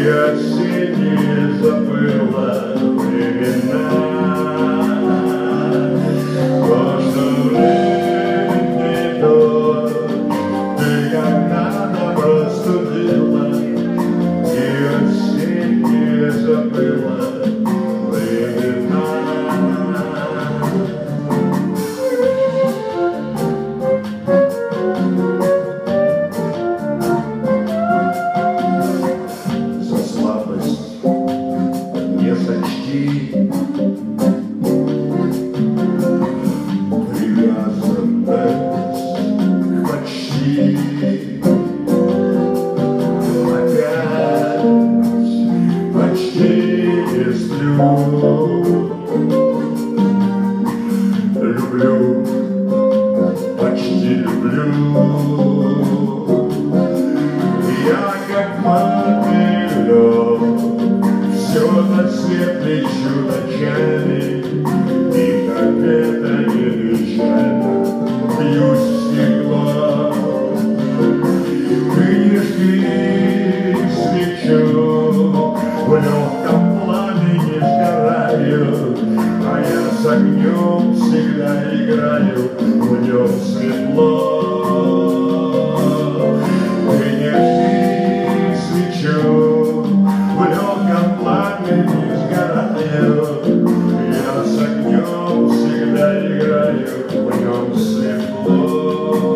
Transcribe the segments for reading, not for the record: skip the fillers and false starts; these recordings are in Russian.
осенние забыла времена. То, что время придет, ты когда-то простудила, и осенние забыла времена. Привязанность почти опять почти не сплю. Люблю, почти люблю. Я как мотылек все на свет лечу ночами, и как это не печально, бьюсь в стекло. Ты не жги свечу, в легком пламени сгораю, а я с огнем всегда играю, в нем светло. Ты не жги свечу, в легком пламени сгораю, я с огнем всегда играю, в нем светло.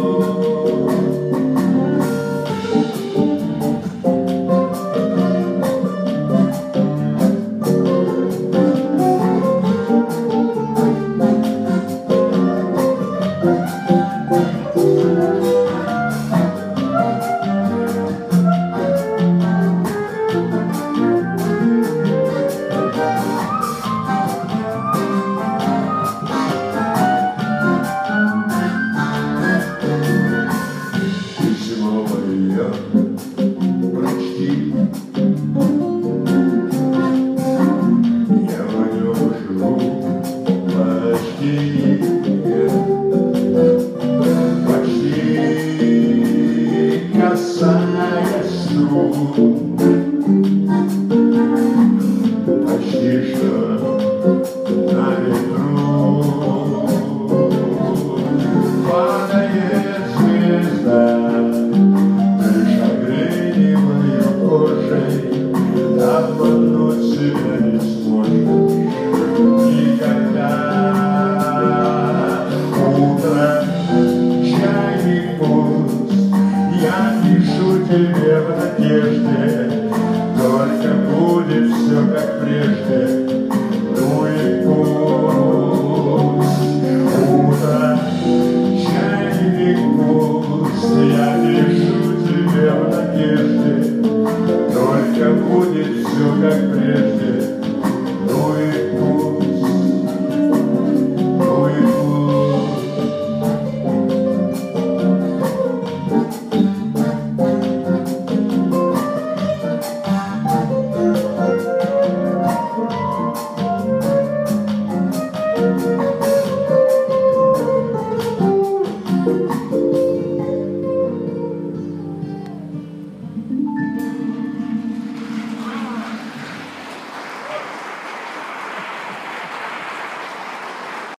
Прочти, я в нем живу почти, почти касаясь струн, почти что на ветру падает звезда. Обмануть себя не сможешь никогда. Утро, чайник пуст, я пишу тебе в надежде, только будет все как прежде.